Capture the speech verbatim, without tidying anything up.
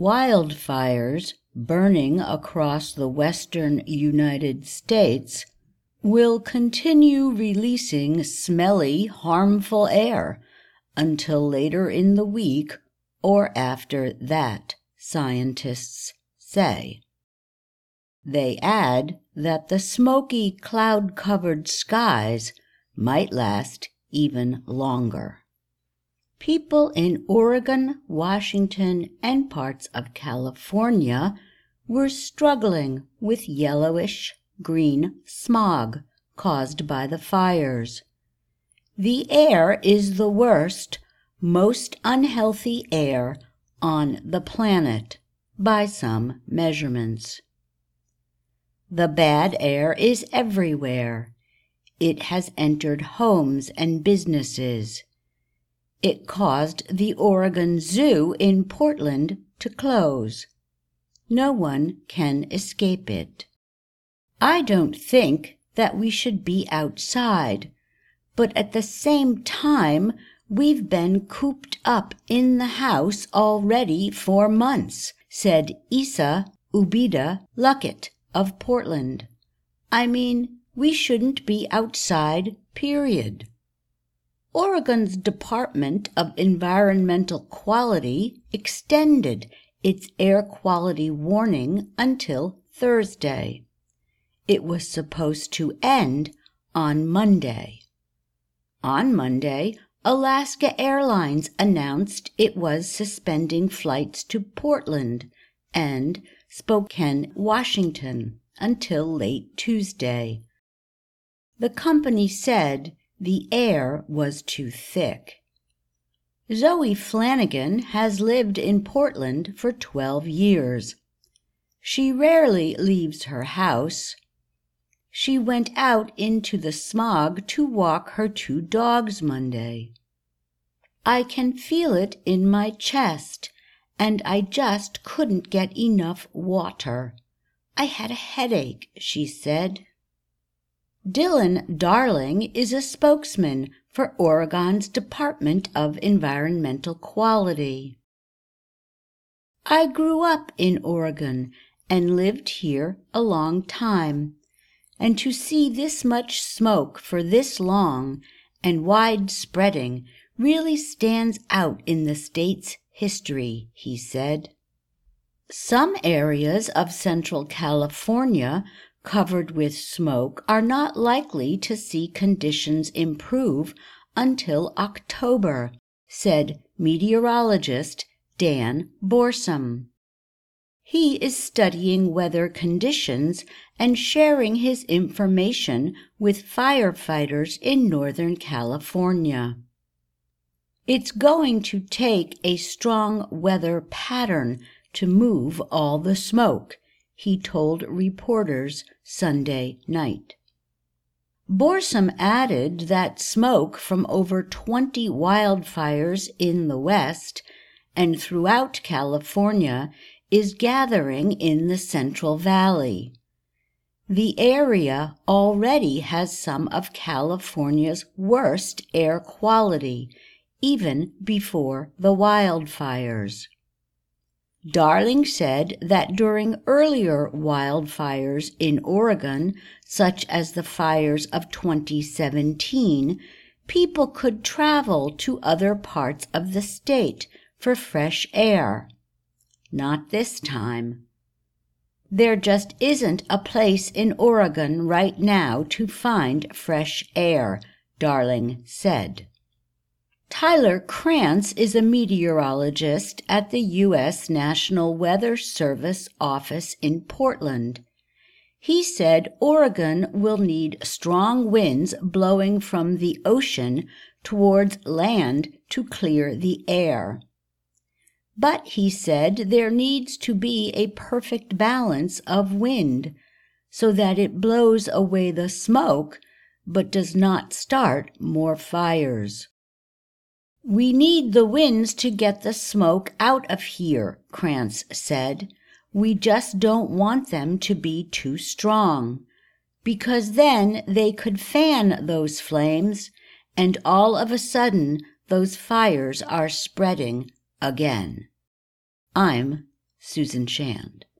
Wildfires burning across the western United States will continue releasing smelly, harmful air until later in the week or after that, scientists say. They add that the smoky, cloud-covered skies might last even longer. People in Oregon, Washington, and parts of California were struggling with yellowish-green smog caused by the fires. The air is the worst, most unhealthy air on the planet by some measurements. The bad air is everywhere. It has entered homes and businesses. It caused the Oregon Zoo in Portland to close. No one can escape it. I don't think that we should be outside, but at the same time, we've been cooped up in the house already for months, said Isa Ubida Luckett of Portland. I mean, we shouldn't be outside, period. Oregon's Department of Environmental Quality extended its air quality warning until Thursday. It was supposed to end on Monday. On Monday, Alaska Airlines announced it was suspending flights to Portland and Spokane, Washington, until late Tuesday. The company said the air was too thick. Zoe Flanagan has lived in Portland for twelve years. She rarely leaves her house. She went out into the smog to walk her two dogs Monday. I can feel it in my chest, and I just couldn't get enough water. I had a headache, she said. Dylan Darling is a spokesman for Oregon's Department of Environmental Quality. I grew up in Oregon and lived here a long time, and to see this much smoke for this long and wide-spreading really stands out in the state's history, he said. Some areas of Central California covered with smoke are not likely to see conditions improve until October, said meteorologist Dan Borsum. He is studying weather conditions and sharing his information with firefighters in Northern California. It's going to take a strong weather pattern to move all the smoke, he told reporters Sunday night. Borsum added that smoke from over twenty wildfires in the West and throughout California is gathering in the Central Valley. The area already has some of California's worst air quality, even before the wildfires. Darling said that during earlier wildfires in Oregon, such as the fires of twenty seventeen, people could travel to other parts of the state for fresh air. Not this time. There just isn't a place in Oregon right now to find fresh air, Darling said. Tyler Krantz is a meteorologist at the U S National Weather Service office in Portland. He said Oregon will need strong winds blowing from the ocean towards land to clear the air. But he said there needs to be a perfect balance of wind so that it blows away the smoke but does not start more fires. We need the winds to get the smoke out of here, Krantz said. We just don't want them to be too strong, because then they could fan those flames, and all of a sudden those fires are spreading again. I'm Susan Shand.